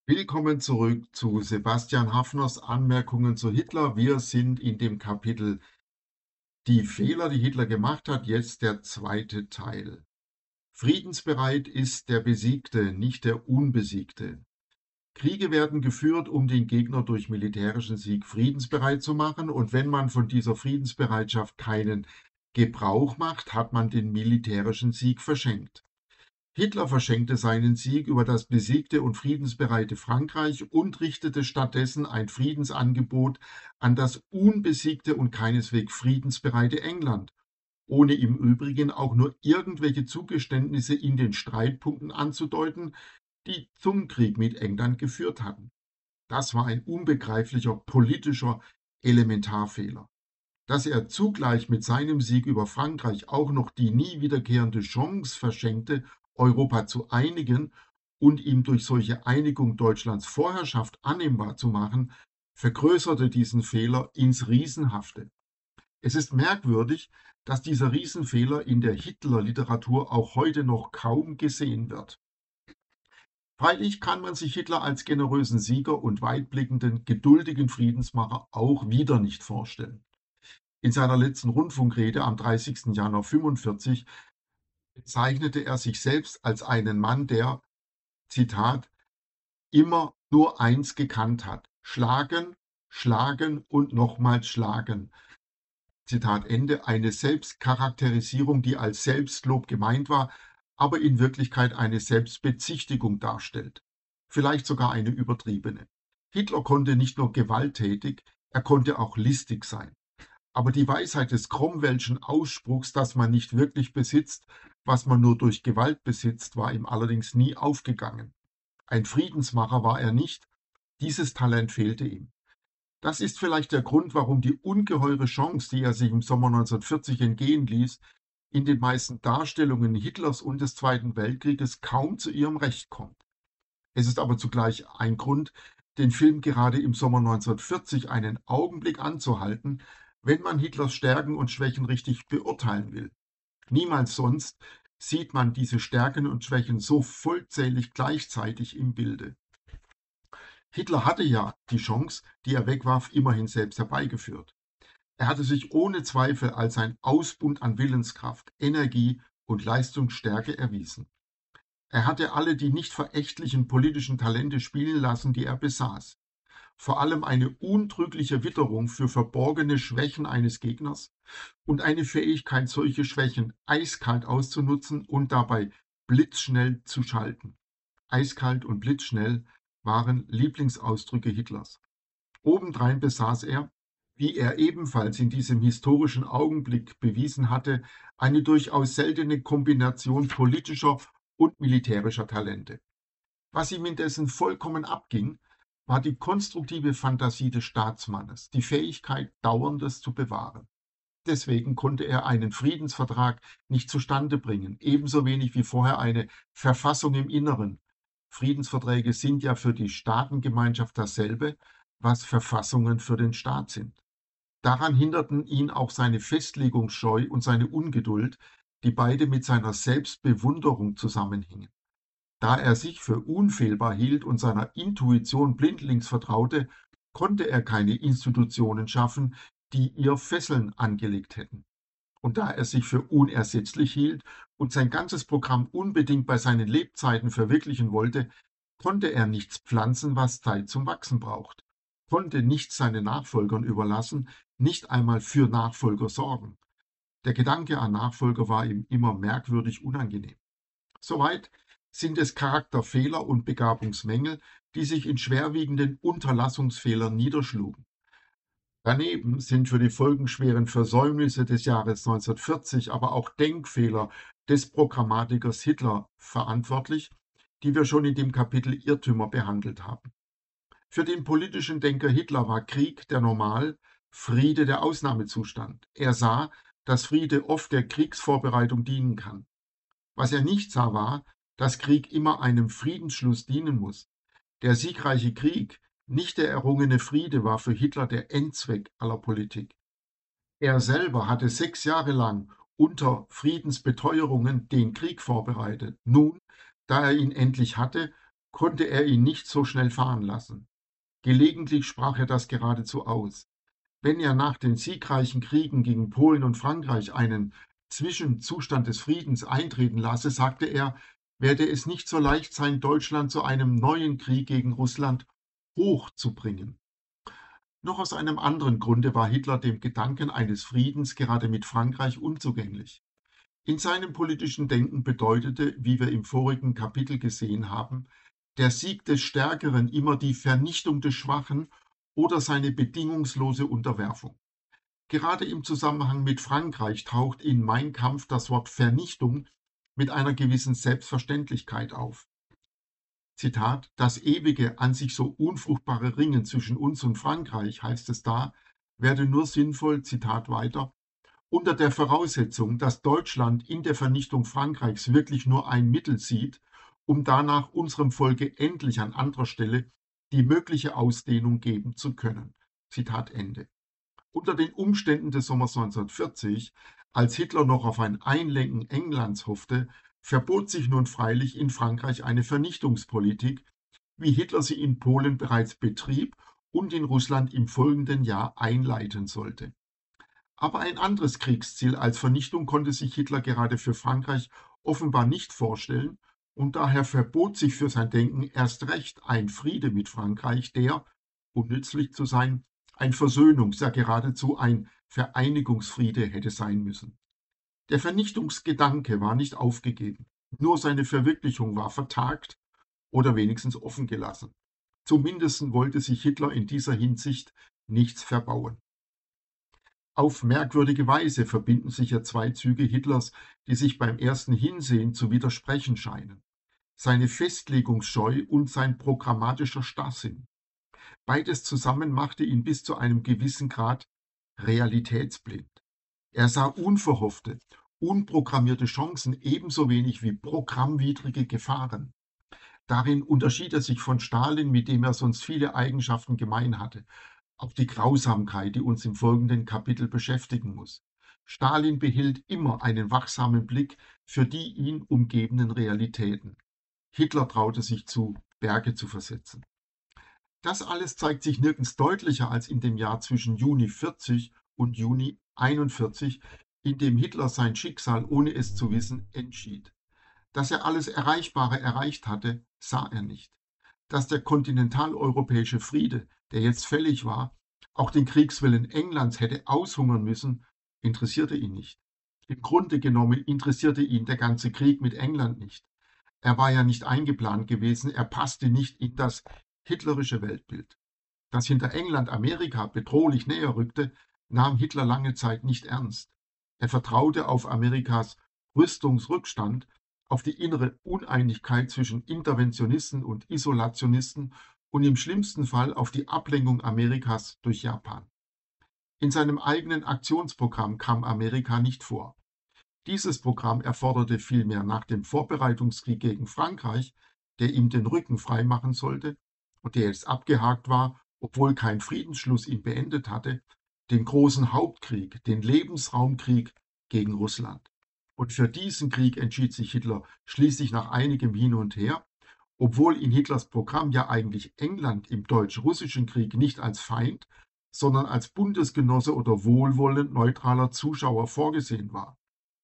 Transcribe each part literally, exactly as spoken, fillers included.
Willkommen zurück zu Sebastian Haffners Anmerkungen zu Hitler. Wir sind in dem Kapitel Die Fehler, die Hitler gemacht hat, jetzt der zweite Teil. Friedensbereit ist der Besiegte, nicht der Unbesiegte. Kriege werden geführt, um den Gegner durch militärischen Sieg friedensbereit zu machen, und wenn man von dieser Friedensbereitschaft keinen Gebrauch macht, hat man den militärischen Sieg verschenkt. Hitler verschenkte seinen Sieg über das besiegte und friedensbereite Frankreich und richtete stattdessen ein Friedensangebot an das unbesiegte und keineswegs friedensbereite England, ohne im Übrigen auch nur irgendwelche Zugeständnisse in den Streitpunkten anzudeuten, die zum Krieg mit England geführt hatten. Das war ein unbegreiflicher politischer Elementarfehler. Dass er zugleich mit seinem Sieg über Frankreich auch noch die nie wiederkehrende Chance verschenkte, Europa zu einigen und ihm durch solche Einigung Deutschlands Vorherrschaft annehmbar zu machen, vergrößerte diesen Fehler ins Riesenhafte. Es ist merkwürdig, dass dieser Riesenfehler in der Hitler-Literatur auch heute noch kaum gesehen wird. Freilich kann man sich Hitler als generösen Sieger und weitblickenden, geduldigen Friedensmacher auch wieder nicht vorstellen. In seiner letzten Rundfunkrede am dreißigsten Januar fünfundvierzig bezeichnete er sich selbst als einen Mann, der, Zitat, immer nur eins gekannt hat: Schlagen, schlagen und nochmals schlagen. Zitat Ende. Eine Selbstcharakterisierung, die als Selbstlob gemeint war, aber in Wirklichkeit eine Selbstbezichtigung darstellt. Vielleicht sogar eine übertriebene. Hitler konnte nicht nur gewalttätig, er konnte auch listig sein. Aber die Weisheit des Cromwellschen Ausspruchs, dass man nicht wirklich besitzt, was man nur durch Gewalt besitzt, war ihm allerdings nie aufgegangen. Ein Friedensmacher war er nicht, dieses Talent fehlte ihm. Das ist vielleicht der Grund, warum die ungeheure Chance, die er sich im Sommer neunzehnhundertvierzig entgehen ließ, in den meisten Darstellungen Hitlers und des Zweiten Weltkrieges kaum zu ihrem Recht kommt. Es ist aber zugleich ein Grund, den Film gerade im Sommer neunzehnhundertvierzig einen Augenblick anzuhalten, wenn man Hitlers Stärken und Schwächen richtig beurteilen will. Niemals sonst sieht man diese Stärken und Schwächen so vollzählig gleichzeitig im Bilde. Hitler hatte ja die Chance, die er wegwarf, immerhin selbst herbeigeführt. Er hatte sich ohne Zweifel als ein Ausbund an Willenskraft, Energie und Leistungsstärke erwiesen. Er hatte alle die nicht verächtlichen politischen Talente spielen lassen, die er besaß. Vor allem eine untrügliche Witterung für verborgene Schwächen eines Gegners und eine Fähigkeit, solche Schwächen eiskalt auszunutzen und dabei blitzschnell zu schalten. Eiskalt und blitzschnell waren Lieblingsausdrücke Hitlers. Obendrein besaß er, wie er ebenfalls in diesem historischen Augenblick bewiesen hatte, eine durchaus seltene Kombination politischer und militärischer Talente. Was ihm indessen vollkommen abging, war die konstruktive Fantasie des Staatsmannes, die Fähigkeit, Dauerndes zu bewahren. Deswegen konnte er einen Friedensvertrag nicht zustande bringen, ebenso wenig wie vorher eine Verfassung im Inneren. Friedensverträge sind ja für die Staatengemeinschaft dasselbe, was Verfassungen für den Staat sind. Daran hinderten ihn auch seine Festlegungsscheu und seine Ungeduld, die beide mit seiner Selbstbewunderung zusammenhingen. Da er sich für unfehlbar hielt und seiner Intuition blindlings vertraute, konnte er keine Institutionen schaffen, die ihr Fesseln angelegt hätten. Und da er sich für unersetzlich hielt und sein ganzes Programm unbedingt bei seinen Lebzeiten verwirklichen wollte, konnte er nichts pflanzen, was Zeit zum Wachsen braucht, konnte nichts seinen Nachfolgern überlassen, nicht einmal für Nachfolger sorgen. Der Gedanke an Nachfolger war ihm immer merkwürdig unangenehm. Soweit sind es Charakterfehler und Begabungsmängel, die sich in schwerwiegenden Unterlassungsfehlern niederschlugen. Daneben sind für die folgenschweren Versäumnisse des Jahres neunzehnhundertvierzig aber auch Denkfehler des Programmatikers Hitler verantwortlich, die wir schon in dem Kapitel Irrtümer behandelt haben. Für den politischen Denker Hitler war Krieg der Normal-, Friede der Ausnahmezustand. Er sah, dass Friede oft der Kriegsvorbereitung dienen kann. Was er nicht sah, war, dass Krieg immer einem Friedensschluss dienen muss. Der siegreiche Krieg, nicht der errungene Friede, war für Hitler der Endzweck aller Politik. Er selber hatte sechs Jahre lang unter Friedensbeteuerungen den Krieg vorbereitet. Nun, da er ihn endlich hatte, konnte er ihn nicht so schnell fahren lassen. Gelegentlich sprach er das geradezu aus. Wenn er nach den siegreichen Kriegen gegen Polen und Frankreich einen Zwischenzustand des Friedens eintreten lasse, sagte er, werde es nicht so leicht sein, Deutschland zu einem neuen Krieg gegen Russland hochzubringen. Noch aus einem anderen Grunde war Hitler dem Gedanken eines Friedens gerade mit Frankreich unzugänglich. In seinem politischen Denken bedeutete, wie wir im vorigen Kapitel gesehen haben, der Sieg des Stärkeren immer die Vernichtung des Schwachen oder seine bedingungslose Unterwerfung. Gerade im Zusammenhang mit Frankreich taucht in Mein Kampf das Wort Vernichtung mit einer gewissen Selbstverständlichkeit auf. Zitat: Das ewige, an sich so unfruchtbare Ringen zwischen uns und Frankreich, heißt es da, werde nur sinnvoll, Zitat weiter, unter der Voraussetzung, dass Deutschland in der Vernichtung Frankreichs wirklich nur ein Mittel sieht, um danach unserem Volke endlich an anderer Stelle die mögliche Ausdehnung geben zu können. Zitat Ende. Unter den Umständen des Sommers neunzehnhundertvierzig, als Hitler noch auf ein Einlenken Englands hoffte, verbot sich nun freilich in Frankreich eine Vernichtungspolitik, wie Hitler sie in Polen bereits betrieb und in Russland im folgenden Jahr einleiten sollte. Aber ein anderes Kriegsziel als Vernichtung konnte sich Hitler gerade für Frankreich offenbar nicht vorstellen, und daher verbot sich für sein Denken erst recht ein Friede mit Frankreich, der, um nützlich zu sein, ein Versöhnungs-, ja geradezu ein Vereinigungsfriede hätte sein müssen. Der Vernichtungsgedanke war nicht aufgegeben, nur seine Verwirklichung war vertagt oder wenigstens offen gelassen. Zumindest wollte sich Hitler in dieser Hinsicht nichts verbauen. Auf merkwürdige Weise verbinden sich ja zwei Züge Hitlers, die sich beim ersten Hinsehen zu widersprechen scheinen: seine Festlegungsscheu und sein programmatischer Starrsinn. Beides zusammen machte ihn bis zu einem gewissen Grad realitätsblind. Er sah unverhoffte, unprogrammierte Chancen ebenso wenig wie programmwidrige Gefahren. Darin unterschied er sich von Stalin, mit dem er sonst viele Eigenschaften gemein hatte. Auch die Grausamkeit, die uns im folgenden Kapitel beschäftigen muss. Stalin behielt immer einen wachsamen Blick für die ihn umgebenden Realitäten. Hitler traute sich zu, Berge zu versetzen. Das alles zeigt sich nirgends deutlicher als in dem Jahr zwischen Juni vierzig und Juni einundvierzig, in dem Hitler sein Schicksal, ohne es zu wissen, entschied. Dass er alles Erreichbare erreicht hatte, sah er nicht. Dass der kontinentaleuropäische Friede, der jetzt fällig war, auch den Kriegswillen Englands hätte aushungern müssen, interessierte ihn nicht. Im Grunde genommen interessierte ihn der ganze Krieg mit England nicht. Er war ja nicht eingeplant gewesen, er passte nicht in das hitlerische Weltbild. Dass hinter England Amerika bedrohlich näher rückte, nahm Hitler lange Zeit nicht ernst. Er vertraute auf Amerikas Rüstungsrückstand, auf die innere Uneinigkeit zwischen Interventionisten und Isolationisten und im schlimmsten Fall auf die Ablenkung Amerikas durch Japan. In seinem eigenen Aktionsprogramm kam Amerika nicht vor. Dieses Programm erforderte vielmehr nach dem Vorbereitungskrieg gegen Frankreich, der ihm den Rücken freimachen sollte und der jetzt abgehakt war, obwohl kein Friedensschluss ihn beendet hatte, den großen Hauptkrieg, den Lebensraumkrieg gegen Russland. Und für diesen Krieg entschied sich Hitler schließlich nach einigem Hin und Her, obwohl in Hitlers Programm ja eigentlich England im Deutsch-Russischen Krieg nicht als Feind, sondern als Bundesgenosse oder wohlwollend neutraler Zuschauer vorgesehen war.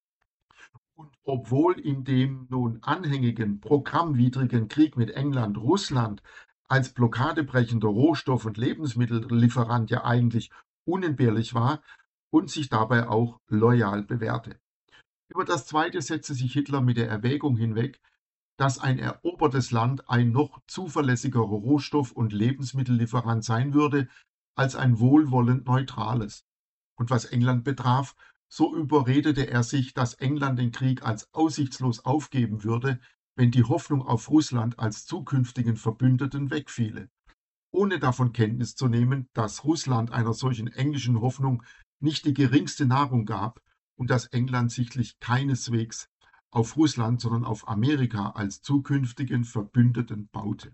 Und obwohl in dem nun anhängigen, programmwidrigen Krieg mit England Russland als blockadebrechender Rohstoff- und Lebensmittellieferant ja eigentlich unentbehrlich war und sich dabei auch loyal bewährte. Über das Zweite setzte sich Hitler mit der Erwägung hinweg, dass ein erobertes Land ein noch zuverlässigerer Rohstoff- und Lebensmittellieferant sein würde als ein wohlwollend neutrales. Und was England betraf, so überredete er sich, dass England den Krieg als aussichtslos aufgeben würde, wenn die Hoffnung auf Russland als zukünftigen Verbündeten wegfiele, ohne davon Kenntnis zu nehmen, dass Russland einer solchen englischen Hoffnung nicht die geringste Nahrung gab und dass England sichtlich keineswegs auf Russland, sondern auf Amerika als zukünftigen Verbündeten baute.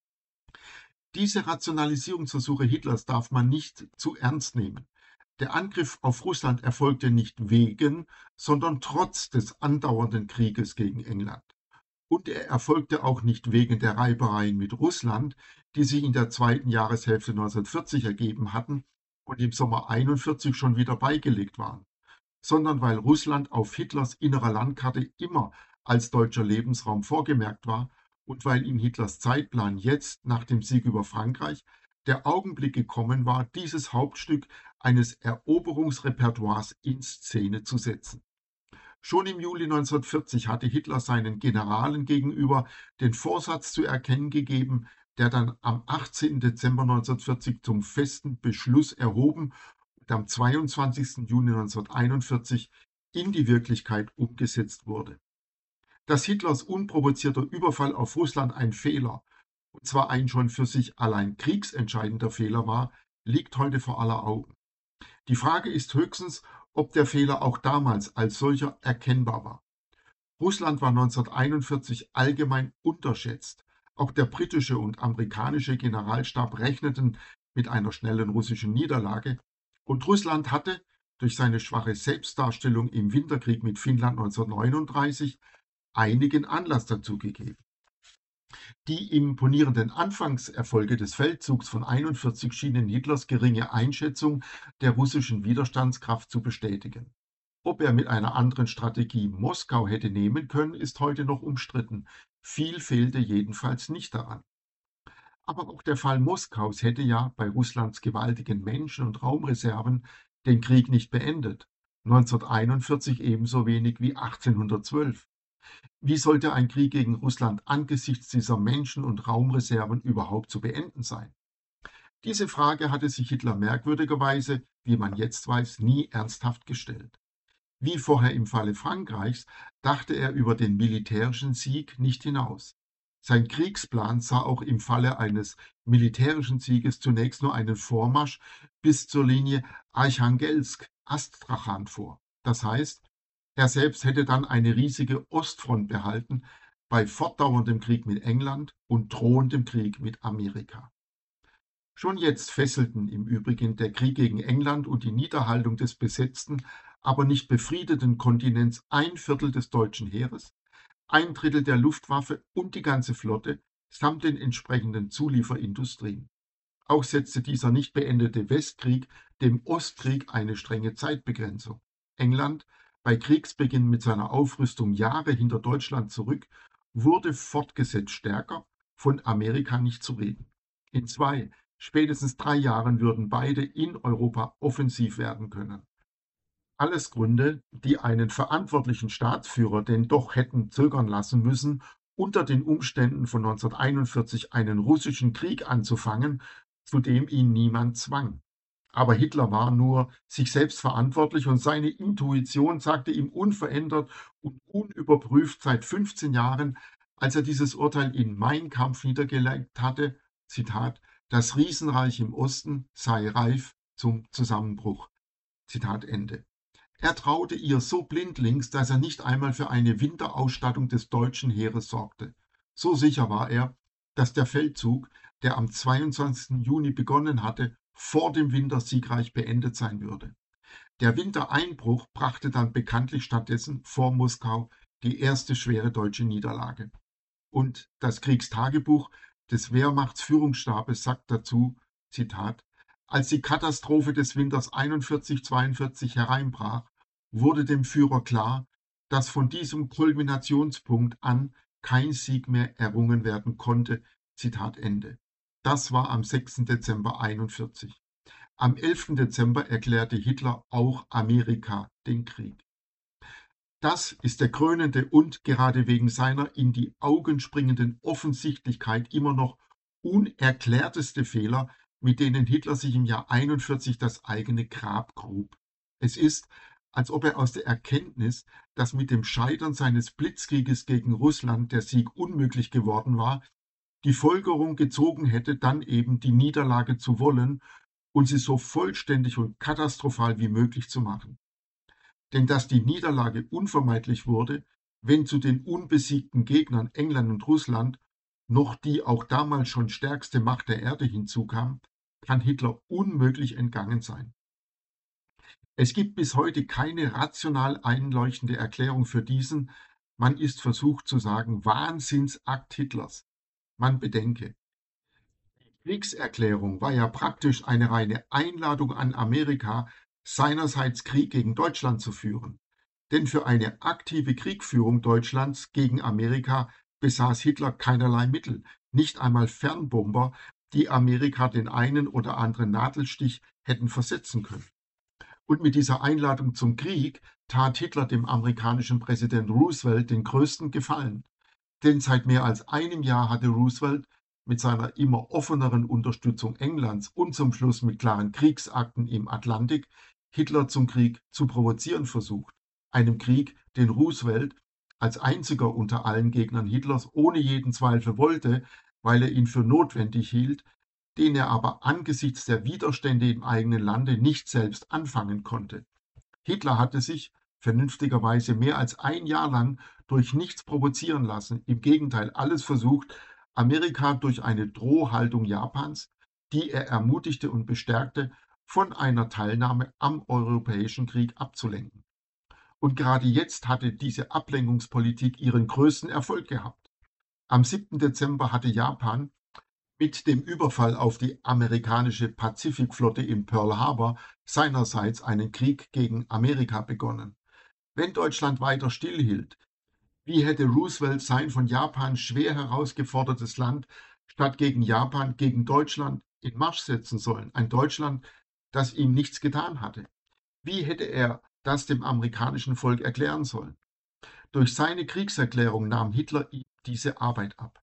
Diese Rationalisierungsversuche Hitlers darf man nicht zu ernst nehmen. Der Angriff auf Russland erfolgte nicht wegen, sondern trotz des andauernden Krieges gegen England. Und er erfolgte auch nicht wegen der Reibereien mit Russland, die sich in der zweiten Jahreshälfte neunzehnhundertvierzig ergeben hatten und im Sommer einundvierzig schon wieder beigelegt waren, sondern weil Russland auf Hitlers innerer Landkarte immer als deutscher Lebensraum vorgemerkt war und weil in Hitlers Zeitplan jetzt, nach dem Sieg über Frankreich, der Augenblick gekommen war, dieses Hauptstück eines Eroberungsrepertoires in Szene zu setzen. Schon im Juli neunzehnhundertvierzig hatte Hitler seinen Generalen gegenüber den Vorsatz zu erkennen gegeben, der dann am achtzehnten Dezember neunzehnhundertvierzig zum festen Beschluss erhoben und am zweiundzwanzigsten Juni neunzehnhunderteinundvierzig in die Wirklichkeit umgesetzt wurde. Dass Hitlers unprovozierter Überfall auf Russland ein Fehler, und zwar ein schon für sich allein kriegsentscheidender Fehler war, liegt heute vor aller Augen. Die Frage ist höchstens, ob der Fehler auch damals als solcher erkennbar war. Russland war neunzehnhunderteinundvierzig allgemein unterschätzt. Auch der britische und amerikanische Generalstab rechneten mit einer schnellen russischen Niederlage, und Russland hatte durch seine schwache Selbstdarstellung im Winterkrieg mit Finnland neunzehnhundertneununddreißig einigen Anlass dazu gegeben. Die imponierenden Anfangserfolge des Feldzugs von einundvierzig schienen Hitlers geringe Einschätzung der russischen Widerstandskraft zu bestätigen. Ob er mit einer anderen Strategie Moskau hätte nehmen können, ist heute noch umstritten. Viel fehlte jedenfalls nicht daran. Aber auch der Fall Moskaus hätte ja bei Russlands gewaltigen Menschen- und Raumreserven den Krieg nicht beendet. neunzehnhunderteinundvierzig ebenso wenig wie achtzehnhundertzwölf. Wie sollte ein Krieg gegen Russland angesichts dieser Menschen- und Raumreserven überhaupt zu beenden sein? Diese Frage hatte sich Hitler merkwürdigerweise, wie man jetzt weiß, nie ernsthaft gestellt. Wie vorher im Falle Frankreichs dachte er über den militärischen Sieg nicht hinaus. Sein Kriegsplan sah auch im Falle eines militärischen Sieges zunächst nur einen Vormarsch bis zur Linie Archangelsk-Astrachan vor. Das heißt, er selbst hätte dann eine riesige Ostfront behalten bei fortdauerndem Krieg mit England und drohendem Krieg mit Amerika. Schon jetzt fesselten im Übrigen der Krieg gegen England und die Niederhaltung des besetzten, aber nicht befriedeten Kontinents ein Viertel des deutschen Heeres, ein Drittel der Luftwaffe und die ganze Flotte samt den entsprechenden Zulieferindustrien. Auch setzte dieser nicht beendete Westkrieg dem Ostkrieg eine strenge Zeitbegrenzung. England, bei Kriegsbeginn mit seiner Aufrüstung Jahre hinter Deutschland zurück, wurde fortgesetzt stärker, von Amerika nicht zu reden. In zwei, spätestens drei Jahren würden beide in Europa offensiv werden können. Alles Gründe, die einen verantwortlichen Staatsführer denn doch hätten zögern lassen müssen, unter den Umständen von neunzehnhunderteinundvierzig einen russischen Krieg anzufangen, zu dem ihn niemand zwang. Aber Hitler war nur sich selbst verantwortlich und seine Intuition sagte ihm unverändert und unüberprüft seit fünfzehn Jahren, als er dieses Urteil in Mein Kampf niedergelegt hatte, Zitat, das Riesenreich im Osten sei reif zum Zusammenbruch. Zitat Ende. Er traute ihr so blindlings, dass er nicht einmal für eine Winterausstattung des deutschen Heeres sorgte. So sicher war er, dass der Feldzug, der am zweiundzwanzigsten Juni begonnen hatte, vor dem Winter siegreich beendet sein würde. Der Wintereinbruch brachte dann bekanntlich stattdessen vor Moskau die erste schwere deutsche Niederlage. Und das Kriegstagebuch des Wehrmachtsführungsstabes sagt dazu, Zitat, als die Katastrophe des Winters einundvierzig zweiundvierzig hereinbrach, wurde dem Führer klar, dass von diesem Kulminationspunkt an kein Sieg mehr errungen werden konnte. Zitat Ende. Das war am sechsten Dezember einundvierzig. Am elften Dezember erklärte Hitler auch Amerika den Krieg. Das ist der krönende und gerade wegen seiner in die Augen springenden Offensichtlichkeit immer noch unerklärteste Fehler, mit denen Hitler sich im Jahr einundvierzig das eigene Grab grub. Es ist, als ob er aus der Erkenntnis, dass mit dem Scheitern seines Blitzkrieges gegen Russland der Sieg unmöglich geworden war, die Folgerung gezogen hätte, dann eben die Niederlage zu wollen und sie so vollständig und katastrophal wie möglich zu machen. Denn dass die Niederlage unvermeidlich wurde, wenn zu den unbesiegten Gegnern England und Russland noch die auch damals schon stärkste Macht der Erde hinzukam, kann Hitler unmöglich entgangen sein. Es gibt bis heute keine rational einleuchtende Erklärung für diesen, Man ist versucht zu sagen, Wahnsinnsakt Hitlers. Man bedenke, die Kriegserklärung war ja praktisch eine reine Einladung an Amerika, seinerseits Krieg gegen Deutschland zu führen. Denn für eine aktive Kriegführung Deutschlands gegen Amerika besaß Hitler keinerlei Mittel, nicht einmal Fernbomber, die Amerika den einen oder anderen Nadelstich hätten versetzen können. Und mit dieser Einladung zum Krieg tat Hitler dem amerikanischen Präsident Roosevelt den größten Gefallen. Denn seit mehr als einem Jahr hatte Roosevelt mit seiner immer offeneren Unterstützung Englands und zum Schluss mit klaren Kriegsakten im Atlantik Hitler zum Krieg zu provozieren versucht. Einem Krieg, den Roosevelt als einziger unter allen Gegnern Hitlers ohne jeden Zweifel wollte, weil er ihn für notwendig hielt, den er aber angesichts der Widerstände im eigenen Lande nicht selbst anfangen konnte. Hitler hatte sich vernünftigerweise mehr als ein Jahr lang durch nichts provozieren lassen, im Gegenteil alles versucht, Amerika durch eine Drohhaltung Japans, die er ermutigte und bestärkte, von einer Teilnahme am Europäischen Krieg abzulenken. Und gerade jetzt hatte diese Ablenkungspolitik ihren größten Erfolg gehabt. Am siebten Dezember hatte Japan mit dem Überfall auf die amerikanische Pazifikflotte in Pearl Harbor seinerseits einen Krieg gegen Amerika begonnen. Wenn Deutschland weiter stillhielt, wie hätte Roosevelt sein von Japan schwer herausgefordertes Land statt gegen Japan gegen Deutschland in Marsch setzen sollen? Ein Deutschland, das ihm nichts getan hatte. Wie hätte er das dem amerikanischen Volk erklären sollen? Durch seine Kriegserklärung nahm Hitler ihm diese Arbeit ab.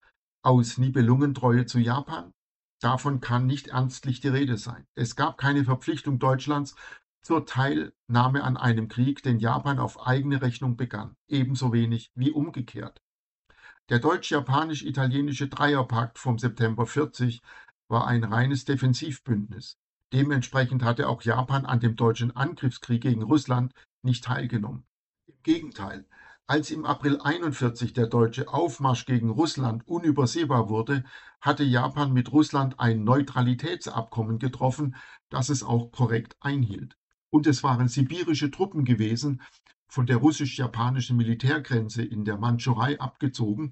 Aus Nibelungentreue zu Japan? Davon kann nicht ernstlich die Rede sein. Es gab keine Verpflichtung Deutschlands zur Teilnahme an einem Krieg, den Japan auf eigene Rechnung begann, ebenso wenig wie umgekehrt. Der deutsch-japanisch-italienische Dreierpakt vom September vierzig war ein reines Defensivbündnis. Dementsprechend hatte auch Japan an dem deutschen Angriffskrieg gegen Russland nicht teilgenommen. Im Gegenteil, als im April einundvierzig der deutsche Aufmarsch gegen Russland unübersehbar wurde, hatte Japan mit Russland ein Neutralitätsabkommen getroffen, das es auch korrekt einhielt. Und es waren sibirische Truppen gewesen, von der russisch-japanischen Militärgrenze in der Mandschurei abgezogen,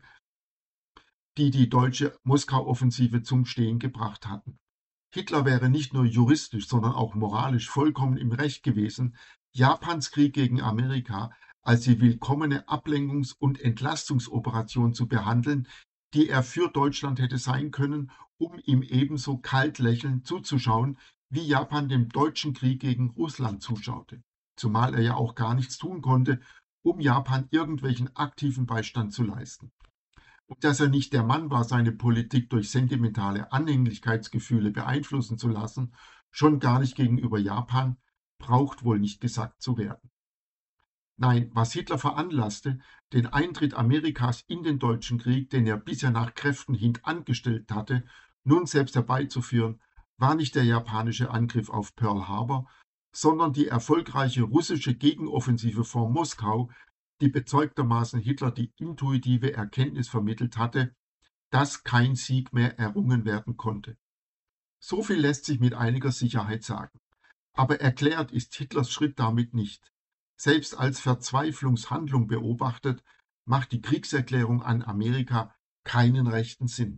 die die deutsche Moskau-Offensive zum Stehen gebracht hatten. Hitler wäre nicht nur juristisch, sondern auch moralisch vollkommen im Recht gewesen, Japans Krieg gegen Amerika als die willkommene Ablenkungs- und Entlastungsoperation zu behandeln, die er für Deutschland hätte sein können, um ihm ebenso kalt lächelnd zuzuschauen, wie Japan dem deutschen Krieg gegen Russland zuschaute. Zumal er ja auch gar nichts tun konnte, um Japan irgendwelchen aktiven Beistand zu leisten. Und dass er nicht der Mann war, seine Politik durch sentimentale Anhänglichkeitsgefühle beeinflussen zu lassen, schon gar nicht gegenüber Japan, braucht wohl nicht gesagt zu werden. Nein, was Hitler veranlasste, den Eintritt Amerikas in den Deutschen Krieg, den er bisher nach Kräften hintangestellt hatte, nun selbst herbeizuführen, war nicht der japanische Angriff auf Pearl Harbor, sondern die erfolgreiche russische Gegenoffensive vor Moskau, die bezeugtermaßen Hitler die intuitive Erkenntnis vermittelt hatte, dass kein Sieg mehr errungen werden konnte. So viel lässt sich mit einiger Sicherheit sagen. Aber erklärt ist Hitlers Schritt damit nicht. Selbst als Verzweiflungshandlung beobachtet, macht die Kriegserklärung an Amerika keinen rechten Sinn.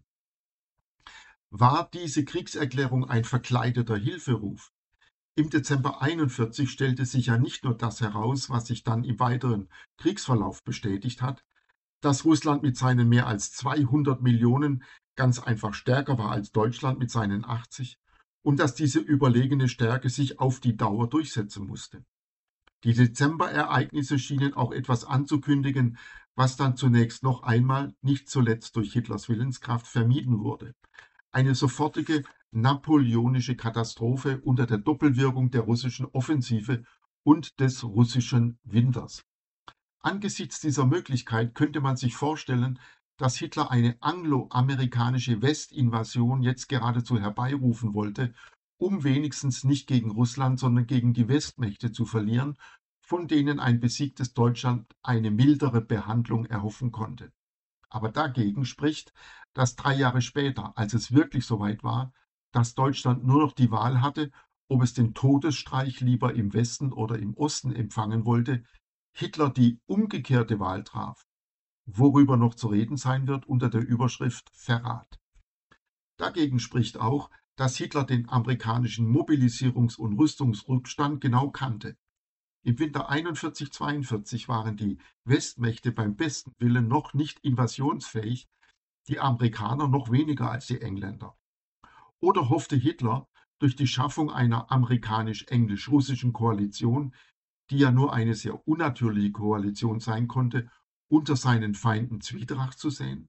War diese Kriegserklärung ein verkleideter Hilferuf? Im Dezember einundvierzig stellte sich ja nicht nur das heraus, was sich dann im weiteren Kriegsverlauf bestätigt hat, dass Russland mit seinen mehr als zweihundert Millionen ganz einfach stärker war als Deutschland mit seinen achtzig und dass diese überlegene Stärke sich auf die Dauer durchsetzen musste. Die Dezemberereignisse schienen auch etwas anzukündigen, was dann zunächst noch einmal, nicht zuletzt durch Hitlers Willenskraft, vermieden wurde. Eine sofortige napoleonische Katastrophe unter der Doppelwirkung der russischen Offensive und des russischen Winters. Angesichts dieser Möglichkeit könnte man sich vorstellen, dass Hitler eine angloamerikanische Westinvasion jetzt geradezu herbeirufen wollte, um wenigstens nicht gegen Russland, sondern gegen die Westmächte zu verlieren, von denen ein besiegtes Deutschland eine mildere Behandlung erhoffen konnte. Aber dagegen spricht, dass drei Jahre später, als es wirklich soweit war, dass Deutschland nur noch die Wahl hatte, ob es den Todesstreich lieber im Westen oder im Osten empfangen wollte, Hitler die umgekehrte Wahl traf, worüber noch zu reden sein wird unter der Überschrift Verrat. Dagegen spricht auch, dass Hitler den amerikanischen Mobilisierungs- und Rüstungsrückstand genau kannte. Im Winter einundvierzig zweiundvierzig waren die Westmächte beim besten Willen noch nicht invasionsfähig, die Amerikaner noch weniger als die Engländer. Oder hoffte Hitler durch die Schaffung einer amerikanisch-englisch-russischen Koalition, die ja nur eine sehr unnatürliche Koalition sein konnte, unter seinen Feinden Zwietracht zu säen?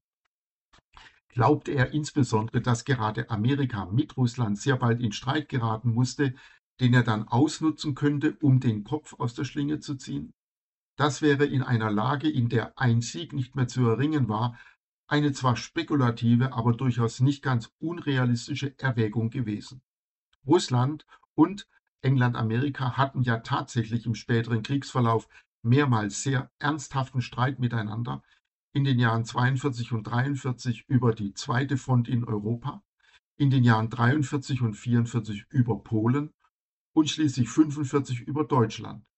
Glaubte er insbesondere, dass gerade Amerika mit Russland sehr bald in Streit geraten musste, den er dann ausnutzen könnte, um den Kopf aus der Schlinge zu ziehen? Das wäre in einer Lage, in der ein Sieg nicht mehr zu erringen war, eine zwar spekulative, aber durchaus nicht ganz unrealistische Erwägung gewesen. Russland und England-Amerika hatten ja tatsächlich im späteren Kriegsverlauf mehrmals sehr ernsthaften Streit miteinander, in den Jahren zweiundvierzig und dreiundvierzig über die zweite Front in Europa, in den Jahren dreiundvierzig und vierundvierzig über Polen und schließlich fünfundvierzig über Deutschland.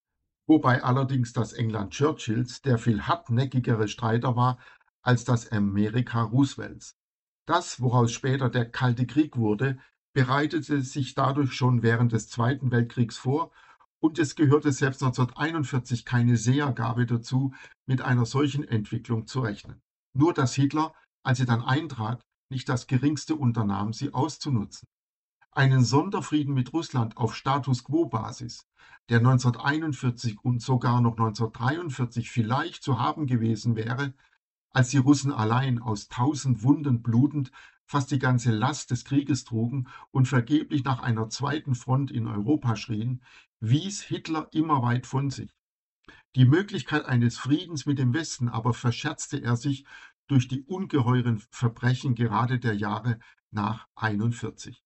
Wobei allerdings das England Churchills der viel hartnäckigere Streiter war als das Amerika Roosevelts. Das, woraus später der Kalte Krieg wurde, bereitete sich dadurch schon während des Zweiten Weltkriegs vor, und es gehörte selbst neunzehnhunderteinundvierzig keine Sehergabe dazu, mit einer solchen Entwicklung zu rechnen. Nur dass Hitler, als sie dann eintrat, nicht das geringste unternahm, sie auszunutzen. Einen Sonderfrieden mit Russland auf Status-quo-Basis, der neunzehnhunderteinundvierzig und sogar noch neunzehnhundertdreiundvierzig vielleicht zu haben gewesen wäre, als die Russen allein aus tausend Wunden blutend fast die ganze Last des Krieges trugen und vergeblich nach einer zweiten Front in Europa schrien, wies Hitler immer weit von sich. Die Möglichkeit eines Friedens mit dem Westen aber verscherzte er sich durch die ungeheuren Verbrechen gerade der Jahre nach einundvierzig.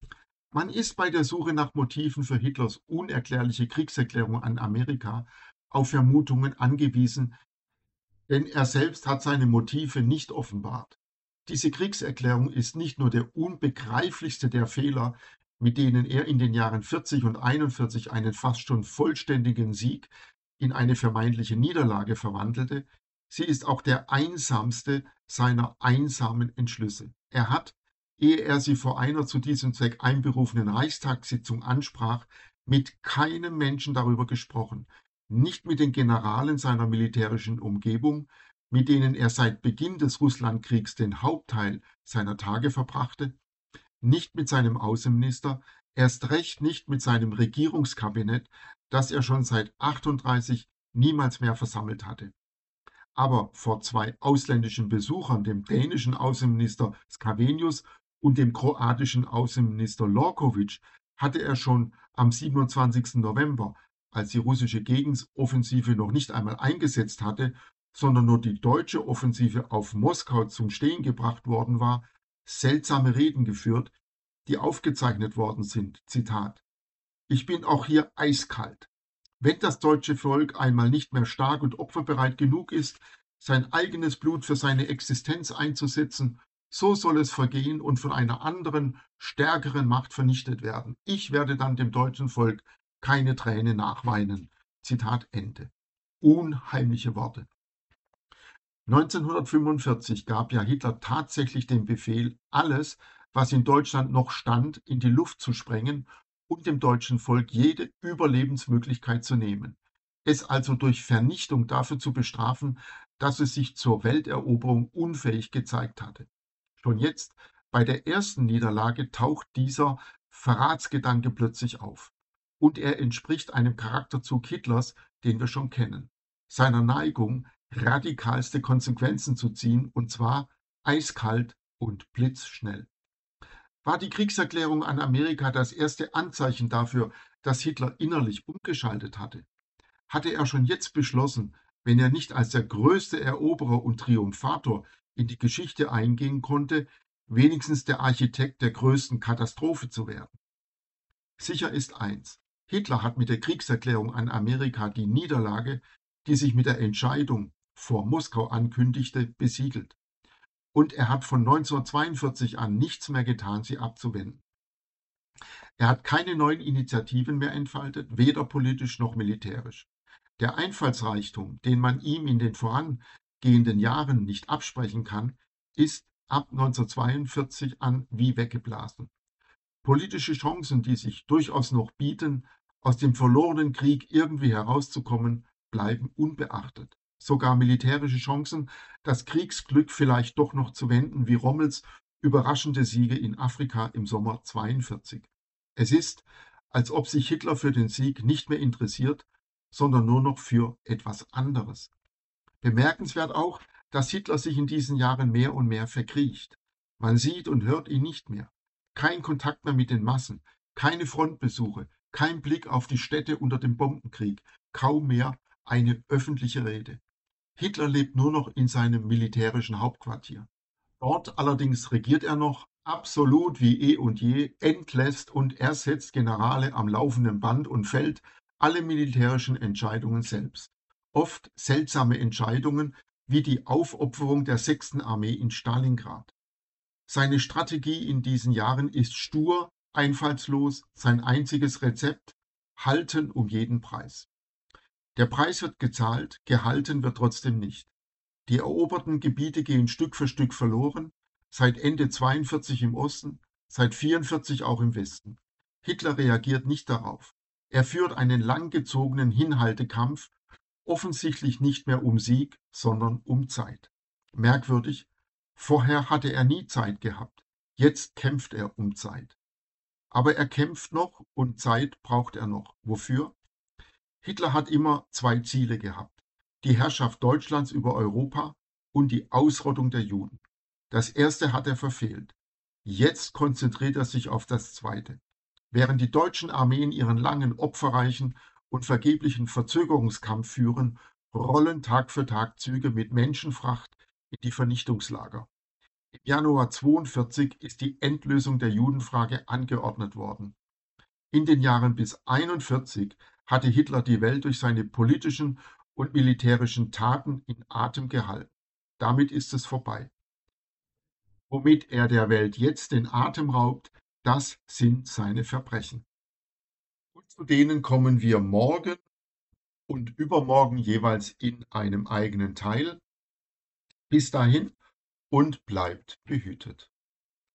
Man ist bei der Suche nach Motiven für Hitlers unerklärliche Kriegserklärung an Amerika auf Vermutungen angewiesen, denn er selbst hat seine Motive nicht offenbart. Diese Kriegserklärung ist nicht nur der unbegreiflichste der Fehler, mit denen er in den Jahren vierzig und einundvierzig einen fast schon vollständigen Sieg in eine vermeintliche Niederlage verwandelte, sie ist auch der einsamste seiner einsamen Entschlüsse. Er hat, ehe er sie vor einer zu diesem Zweck einberufenen Reichstagssitzung ansprach, mit keinem Menschen darüber gesprochen, nicht mit den Generalen seiner militärischen Umgebung, mit denen er seit Beginn des Russlandkriegs den Hauptteil seiner Tage verbrachte, nicht mit seinem Außenminister, erst recht nicht mit seinem Regierungskabinett, das er schon seit achtunddreißig niemals mehr versammelt hatte. Aber vor zwei ausländischen Besuchern, dem dänischen Außenminister Scavenius und dem kroatischen Außenminister Lorkovic, hatte er schon am siebenundzwanzigsten November, als die russische Gegenoffensive noch nicht einmal eingesetzt hatte, sondern nur die deutsche Offensive auf Moskau zum Stehen gebracht worden war, seltsame Reden geführt, die aufgezeichnet worden sind. Zitat: Ich bin auch hier eiskalt. Wenn das deutsche Volk einmal nicht mehr stark und opferbereit genug ist, sein eigenes Blut für seine Existenz einzusetzen, so soll es vergehen und von einer anderen, stärkeren Macht vernichtet werden. Ich werde dann dem deutschen Volk keine Träne nachweinen. Zitat Ende. Unheimliche Worte. neunzehnhundertfünfundvierzig gab ja Hitler tatsächlich den Befehl, alles, was in Deutschland noch stand, in die Luft zu sprengen und dem deutschen Volk jede Überlebensmöglichkeit zu nehmen, es also durch Vernichtung dafür zu bestrafen, dass es sich zur Welteroberung unfähig gezeigt hatte. Schon jetzt, bei der ersten Niederlage, taucht dieser Verratsgedanke plötzlich auf. Und er entspricht einem Charakterzug Hitlers, den wir schon kennen, seiner Neigung, radikalste Konsequenzen zu ziehen, und zwar eiskalt und blitzschnell. War die Kriegserklärung an Amerika das erste Anzeichen dafür, dass Hitler innerlich umgeschaltet hatte? Hatte er schon jetzt beschlossen, wenn er nicht als der größte Eroberer und Triumphator in die Geschichte eingehen konnte, wenigstens der Architekt der größten Katastrophe zu werden? Sicher ist eins: Hitler hat mit der Kriegserklärung an Amerika die Niederlage, die sich mit der Entscheidung vor Moskau ankündigte, besiegelt. Und er hat von neunzehnhundertzweiundvierzig an nichts mehr getan, sie abzuwenden. Er hat keine neuen Initiativen mehr entfaltet, weder politisch noch militärisch. Der Einfallsreichtum, den man ihm in den vorangehenden Jahren nicht absprechen kann, ist ab neunzehnhundertzweiundvierzig an wie weggeblasen. Politische Chancen, die sich durchaus noch bieten, aus dem verlorenen Krieg irgendwie herauszukommen, bleiben unbeachtet. Sogar militärische Chancen, das Kriegsglück vielleicht doch noch zu wenden, wie Rommels überraschende Siege in Afrika im Sommer zweiundvierzig. Es ist, als ob sich Hitler für den Sieg nicht mehr interessiert, sondern nur noch für etwas anderes. Bemerkenswert auch, dass Hitler sich in diesen Jahren mehr und mehr verkriecht. Man sieht und hört ihn nicht mehr. Kein Kontakt mehr mit den Massen, keine Frontbesuche, kein Blick auf die Städte unter dem Bombenkrieg, kaum mehr eine öffentliche Rede. Hitler lebt nur noch in seinem militärischen Hauptquartier. Dort allerdings regiert er noch absolut wie eh und je, entlässt und ersetzt Generale am laufenden Band und fällt alle militärischen Entscheidungen selbst. Oft seltsame Entscheidungen wie die Aufopferung der sechsten Armee in Stalingrad. Seine Strategie in diesen Jahren ist stur, einfallslos, sein einziges Rezept: halten um jeden Preis. Der Preis wird gezahlt, gehalten wird trotzdem nicht. Die eroberten Gebiete gehen Stück für Stück verloren, seit Ende zweiundvierzig im Osten, seit vierundvierzig auch im Westen. Hitler reagiert nicht darauf. Er führt einen langgezogenen Hinhaltekampf, offensichtlich nicht mehr um Sieg, sondern um Zeit. Merkwürdig, vorher hatte er nie Zeit gehabt. Jetzt kämpft er um Zeit. Aber er kämpft noch und Zeit braucht er noch. Wofür? Hitler hat immer zwei Ziele gehabt: die Herrschaft Deutschlands über Europa und die Ausrottung der Juden. Das erste hat er verfehlt. Jetzt konzentriert er sich auf das zweite. Während die deutschen Armeen ihren langen, opferreichen und vergeblichen Verzögerungskampf führen, rollen Tag für Tag Züge mit Menschenfracht in die Vernichtungslager. Im Januar zweiundvierzig ist die Endlösung der Judenfrage angeordnet worden. In den Jahren bis einundvierzig hatte Hitler die Welt durch seine politischen und militärischen Taten in Atem gehalten. Damit ist es vorbei. Womit er der Welt jetzt den Atem raubt, das sind seine Verbrechen. Und zu denen kommen wir morgen und übermorgen jeweils in einem eigenen Teil. Bis dahin und bleibt behütet.